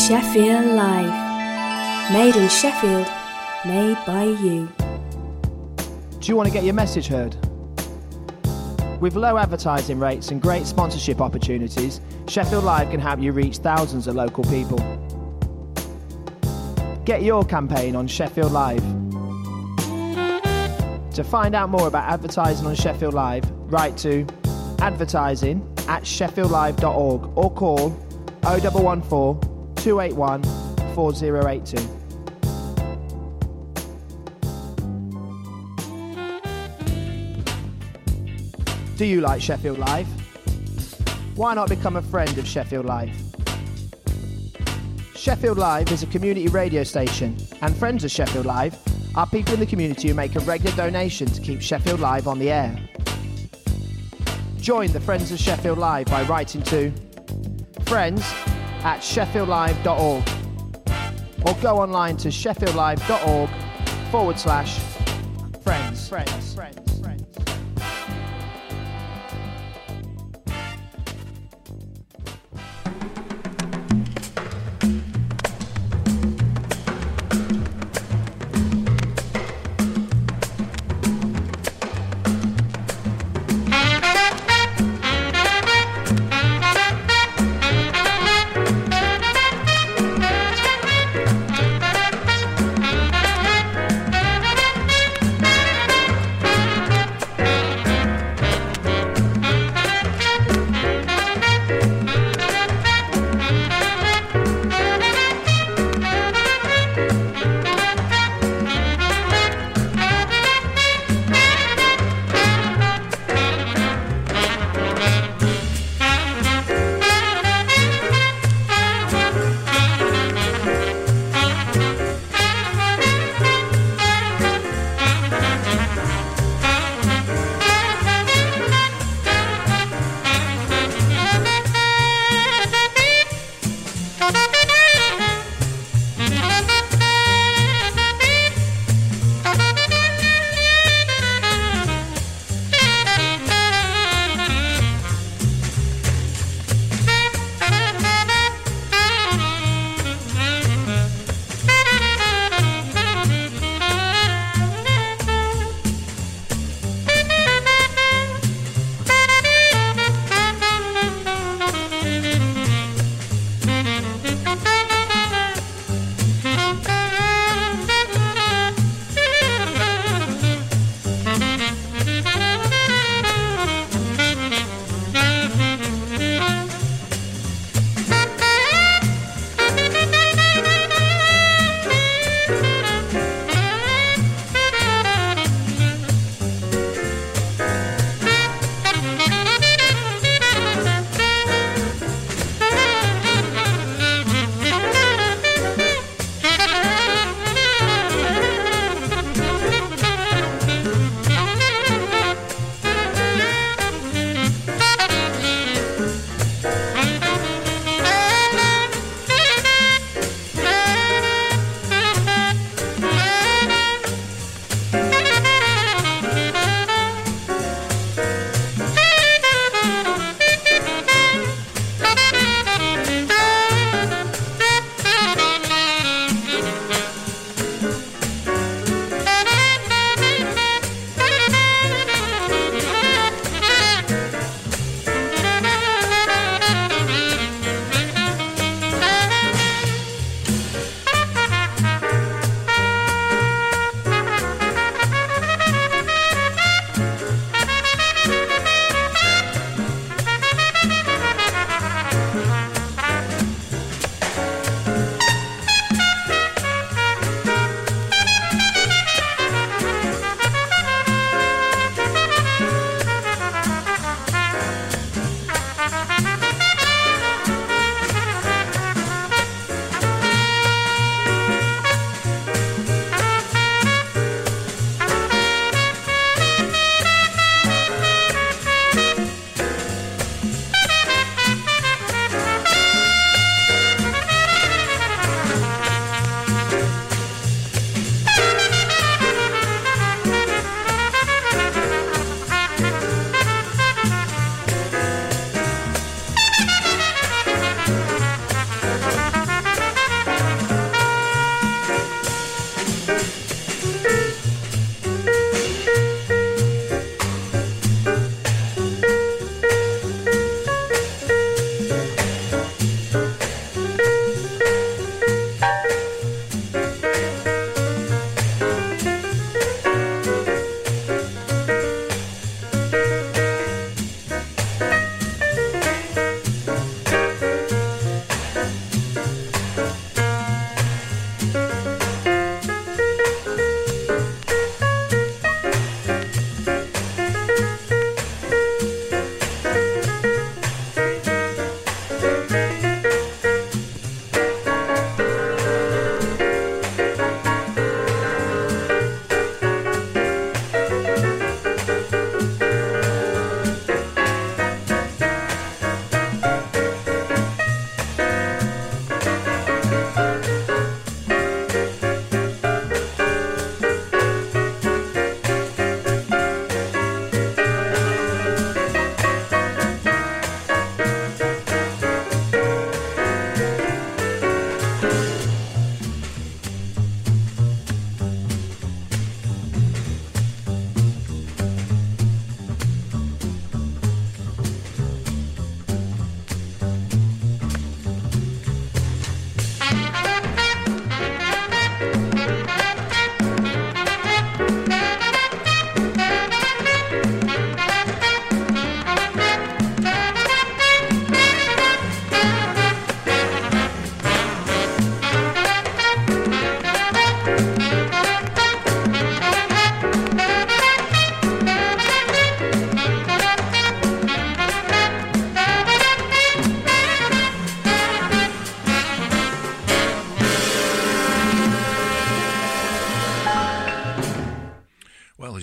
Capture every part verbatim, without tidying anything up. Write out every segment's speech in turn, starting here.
Sheffield Live. Made in Sheffield, made by you. Do you want to get your message heard? With low advertising rates and great sponsorship opportunities, Sheffield Live can help you reach thousands of local people. Get your campaign on Sheffield Live. To find out more about advertising on Sheffield Live, write to advertising at sheffield live dot org or call oh one one four, two eight one, four oh eight two. Do you like Sheffield Live? Why not become a friend of Sheffield Live? Sheffield Live is a community radio station, and friends of Sheffield Live are people in the community who make a regular donation to keep Sheffield Live on the air. Join the Friends of Sheffield Live by writing to friends at sheffield live dot org or go online to sheffield live dot org forward slash friends. Friends. Friends.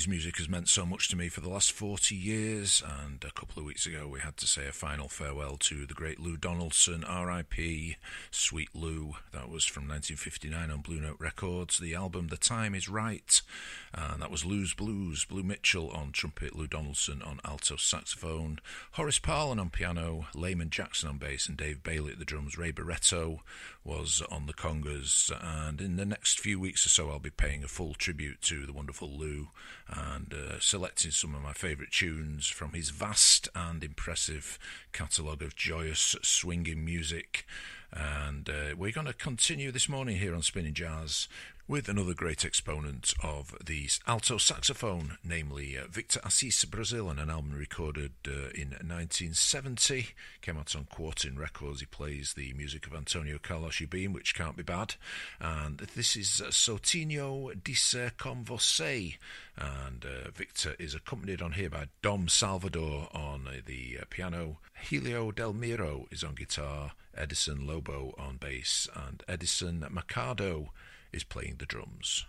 His music has meant so much to me for the last forty years, and a couple of weeks ago we had to say a final farewell to the great Lou Donaldson, R I P, Sweet Lou. That was from nineteen fifty-nine on Blue Note Records. The album The Time Is Right, and that was Lou's Blues. Blue Mitchell on trumpet, Lou Donaldson on alto saxophone, Horace Parlan on piano, Layman Jackson on bass, and Dave Bailey at the drums. Ray Barretto was on the congas, and in the next few weeks or so I'll be paying a full tribute to the wonderful Lou and uh, selecting some of my favourite tunes from his vast and impressive catalogue of joyous swinging music. And uh, we're going to continue this morning here on Spinning Jazz with another great exponent of the alto saxophone, namely uh, Victor Assis Brazil, and an album recorded uh, in nineteen seventy, came out on Quartin Records. He plays the music of Antonio Carlos Jobim, which can't be bad, and this is uh, Sotinho Disse Com Você, and uh, Victor is accompanied on here by Dom Salvador on uh, the uh, piano, Helio Del Miro is on guitar, Edison Lobo on bass, and Edison Mercado is playing the drums.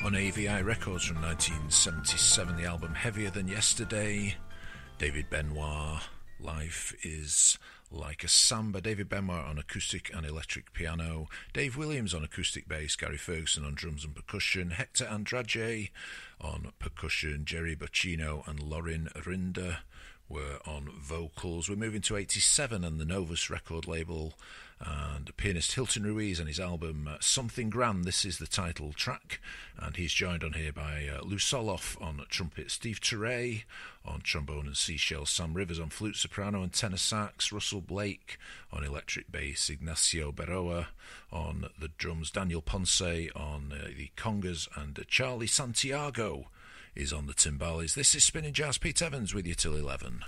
On A V I Records from nineteen seventy-seven, the album Heavier Than Yesterday, David Benoit, Life is Like a Samba. David Benoit on acoustic and electric piano, Dave Williams on acoustic bass, Gary Ferguson on drums and percussion, Hector Andrade on percussion, Jerry Boccino and Lorin Rinder were on vocals. We're moving to eighty-seven and the Novus record label, and pianist Hilton Ruiz and his album uh, Something Grand. This is the title track, and he's joined on here by uh, Lou Soloff on trumpet, Steve Turre on trombone and seashell, Sam Rivers on flute, soprano and tenor sax, Russell Blake on electric bass, Ignacio Berroa on the drums, Daniel Ponce on uh, the congas, and uh, Charlie Santiago is on the timbales. This is Spinning Jazz. Pete Evans with you till eleven.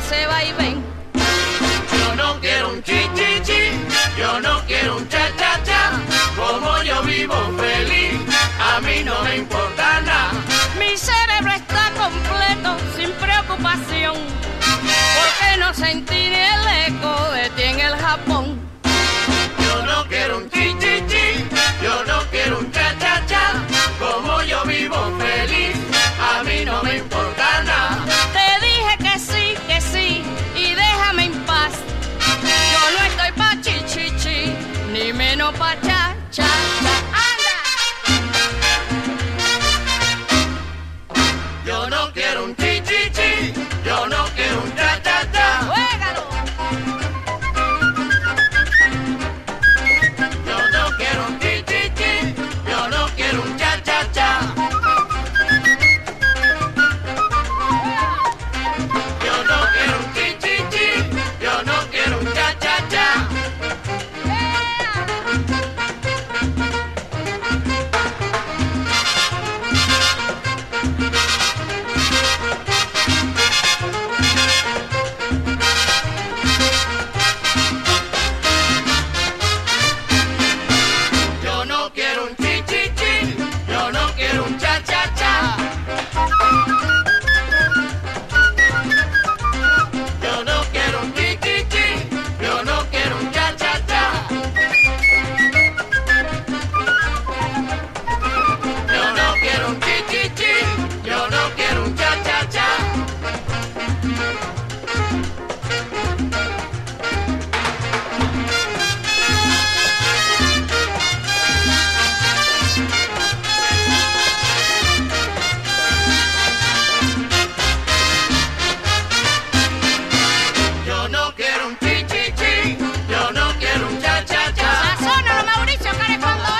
ese vaivén. Yo no quiero un chi chi chi, yo no quiero un cha cha cha. Como yo vivo feliz, a mí no me importa nada. Mi cerebro está completo, sin preocupación, porque no sentí ni el eco de ti en el Japón. Yo no quiero un chi chi chi, yo no quiero un cha cha cha. Como yo vivo feliz, a mí no me importa nada. Te dije que sí, que sí, y déjame en paz. Yo no estoy pa' chi chi chi, ni menos pa' cha cha cha. ¡Anda! Yo no quiero un chi chi chi, yo no quiero un cha cha cha. ¡Juégalo! Yo no quiero un chi chi chi, yo no quiero un cha cha cha. Yo no quiero un chi chi chi, yo no quiero un cha cha cha. Yo no quiero un chi chi chi, yo no quiero un cha cha cha. Yo no quiero un chi chi chi, yo no quiero un cha cha cha. Yo no quiero un chi chi chi, yo no quiero un cha cha cha. Yo no quiero un chi chi chi, yo no quiero un cha cha cha. Sazónalo, Mauricio, que eres cuando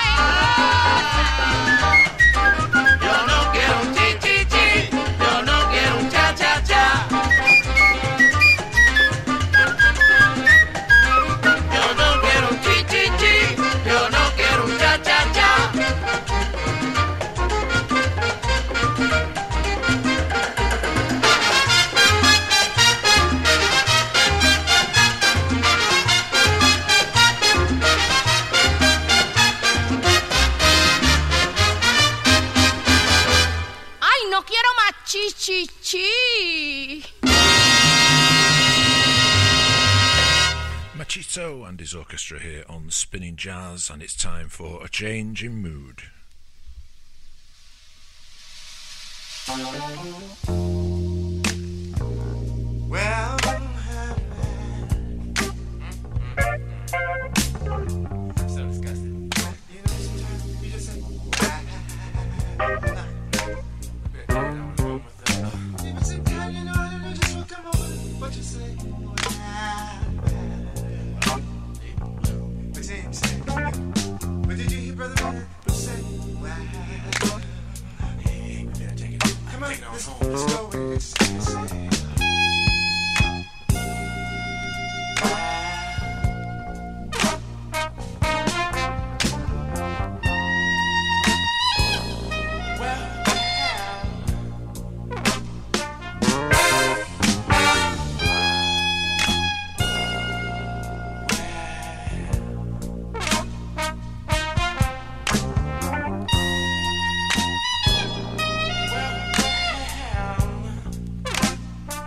es. Yo no quiero un chi chi chi, yo no quiero un cha cha cha. Yo no quiero un chi chi chi, yo no quiero un cha cha cha. ¡Ay, no quiero más chi chi chi! Machito and his orchestra here on Spinning Jazz, and it's time for a change in mood. Well, so disgusting. You know, sometimes you just say, even sometimes, you know, I don't know just what come over, what you say. But then you say, but did you hear Brother Man say, wow? Hey, we better take it. Come on, let's, let's go with it. Let's, let's say. Well,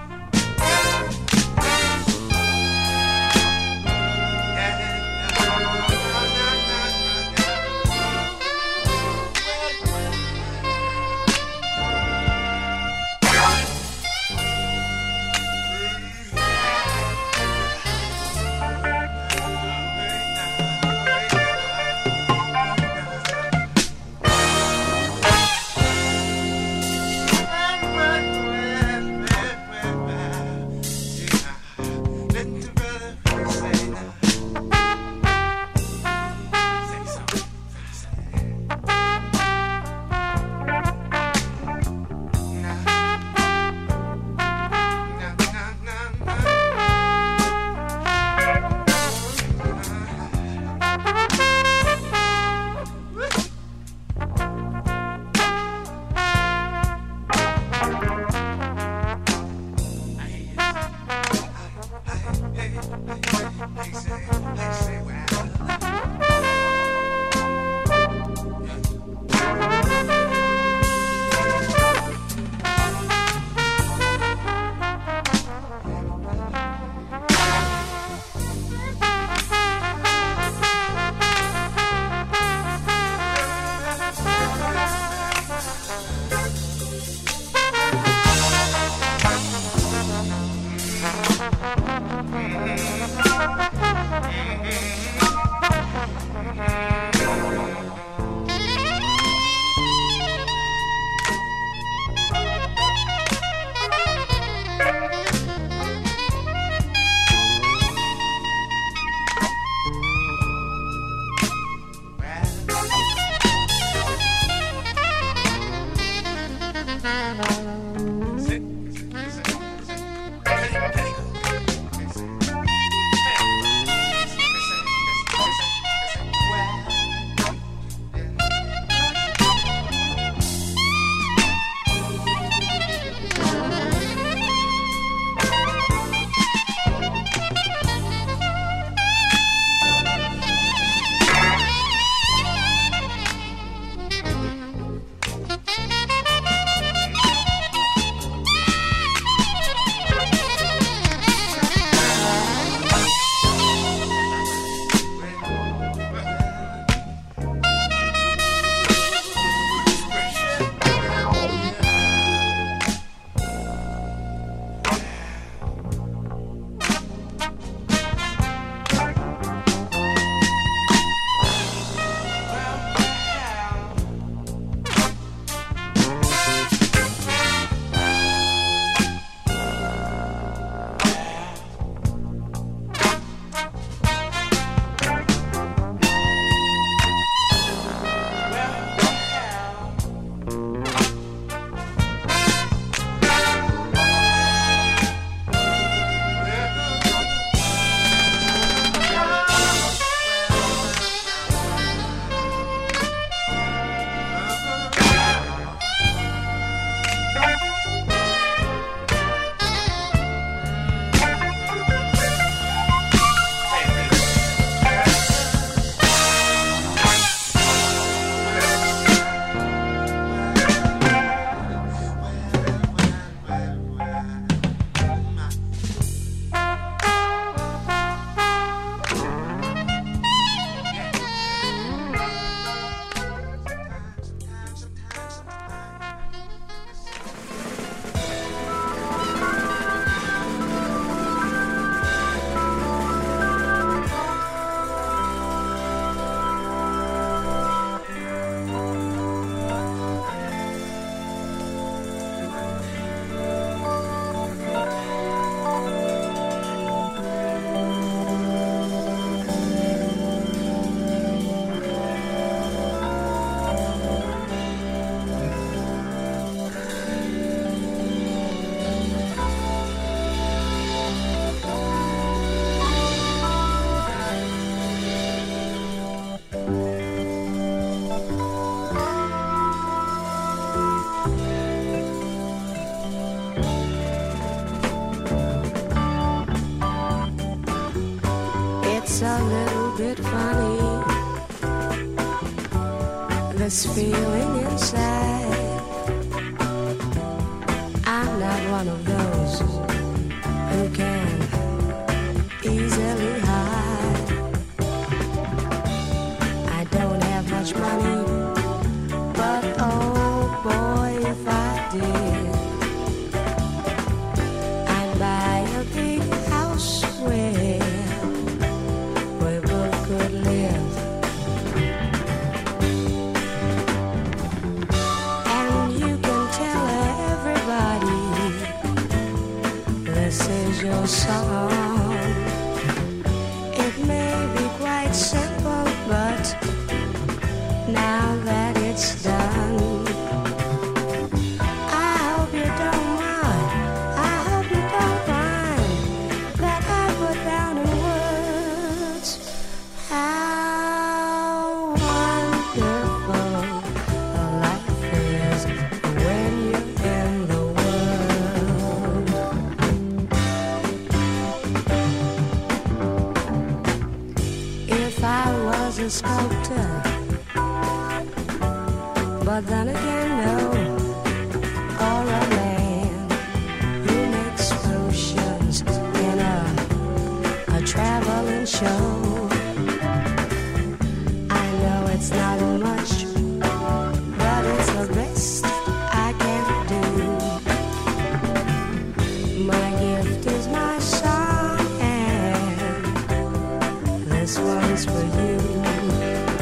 a little bit funny, this feeling inside. I'm not one of those who can easily hide. I don't have much money, but oh boy, if I did, I'd buy a big house where we both could live. And you can tell everybody this is your song. It may be quite simple, but now that it's done, I hope you don't mind, I hope you don't mind that I put down in words how wonderful life is when you're in the world. If I was a sculptor, but then again, no, or a man who makes potions in a, a traveling show. I know it's not much, but it's the best I can do. My gift is my song, and this one's for you.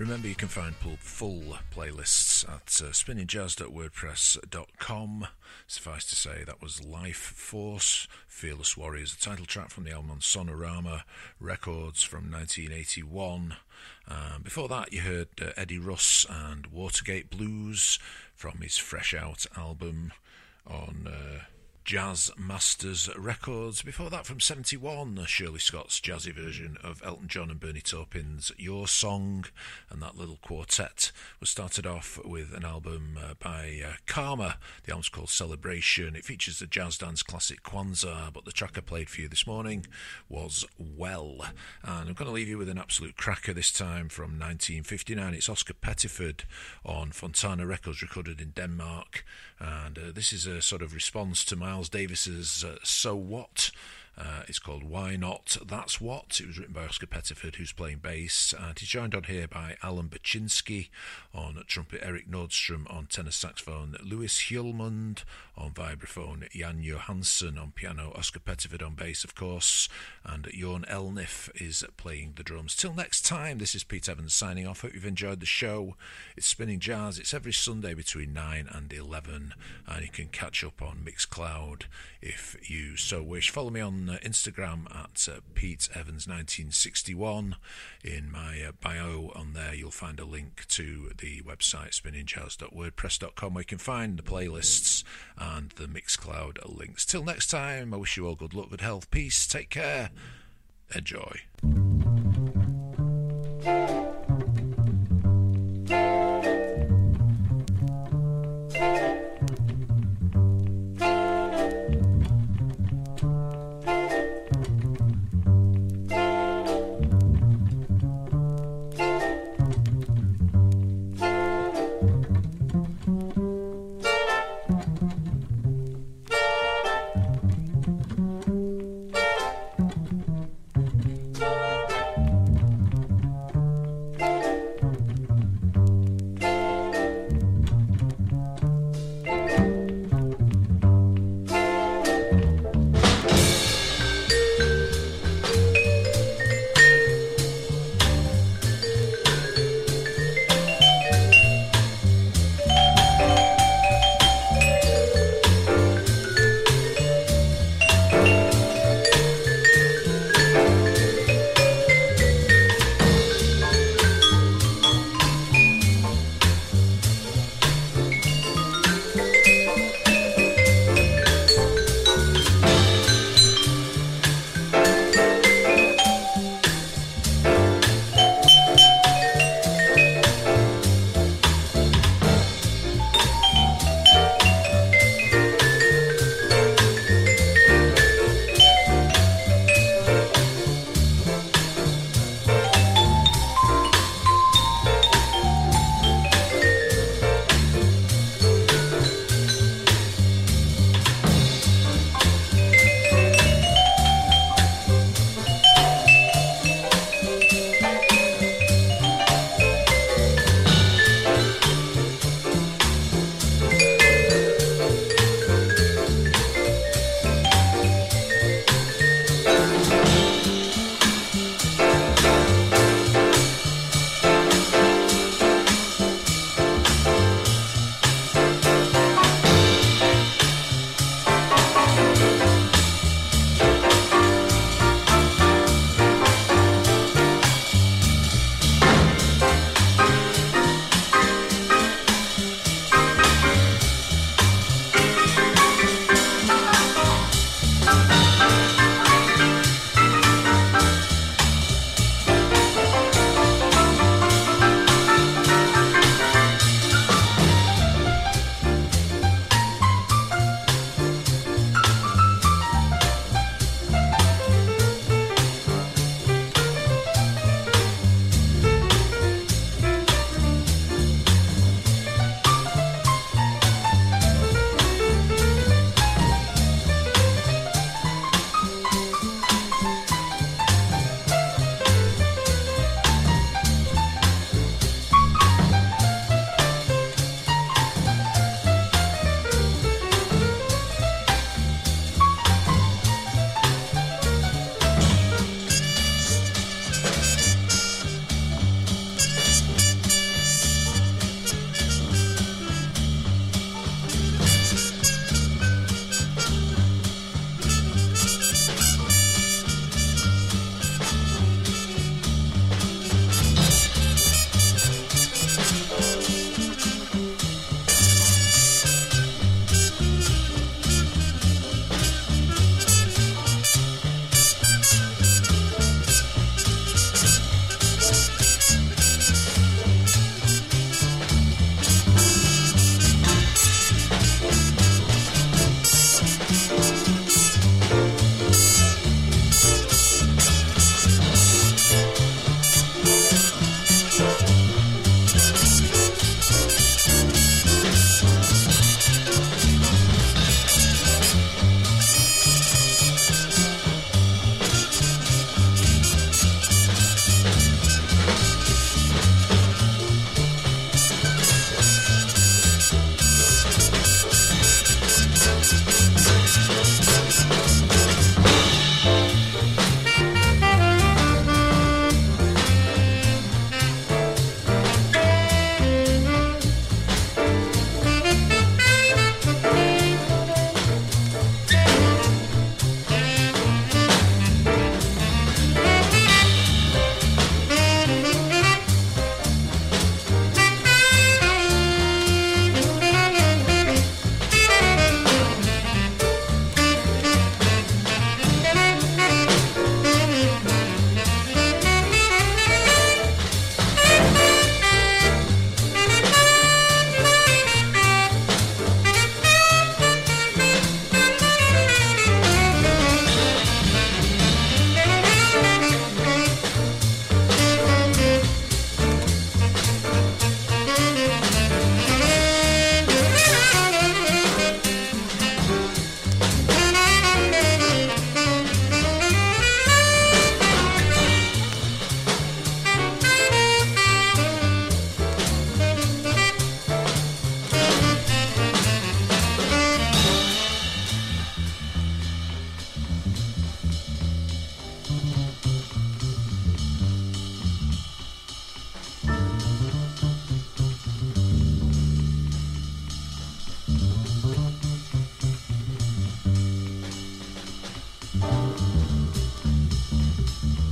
Remember, you can find full playlists at uh, spinning jazz dot wordpress dot com. Suffice to say, that was Life Force, Fearless Warriors, the title track from the album on Sonorama Records from nineteen eighty-one. Um, before that, you heard uh, Eddie Russ and Watergate Blues from his Fresh Out album on Uh, Jazz Masters Records. Before that, from seventy-one, Shirley Scott's jazzy version of Elton John and Bernie Taupin's Your Song, and that little quartet was started off with an album uh, by uh, Karma. The album's called Celebration. It features the jazz dance classic Kwanzaa, but the track I played for you this morning was Well. And I'm going to leave you with an absolute cracker this time from nineteen fifty-nine. It's Oscar Pettiford on Fontana Records, recorded in Denmark, and uh, this is a sort of response to Miles Davis's uh, So What. Uh, it's called Why Not That's What. It was written by Oscar Pettiford, who's playing bass, and he's joined on here by Alan Baczynski on trumpet, Eric Nordstrom on tenor saxophone, Louis Hjulmund on vibraphone, Jan Johansson on piano, Oscar Pettiford on bass, of course, and Jorn Elniff is playing the drums. Till next time, this is Pete Evans signing off. Hope you've enjoyed the show. It's Spinning Jazz. It's every Sunday between nine and eleven, and you can catch up on Mixcloud if you so wish. Follow me on uh, Instagram at uh, Pete Evans nineteen sixty-one. In my uh, bio on there, you'll find a link to the website spinning jazz dot wordpress dot com, where you can find the playlists and the Mixcloud links. Till next time, I wish you all good luck, good health, peace, take care, enjoy.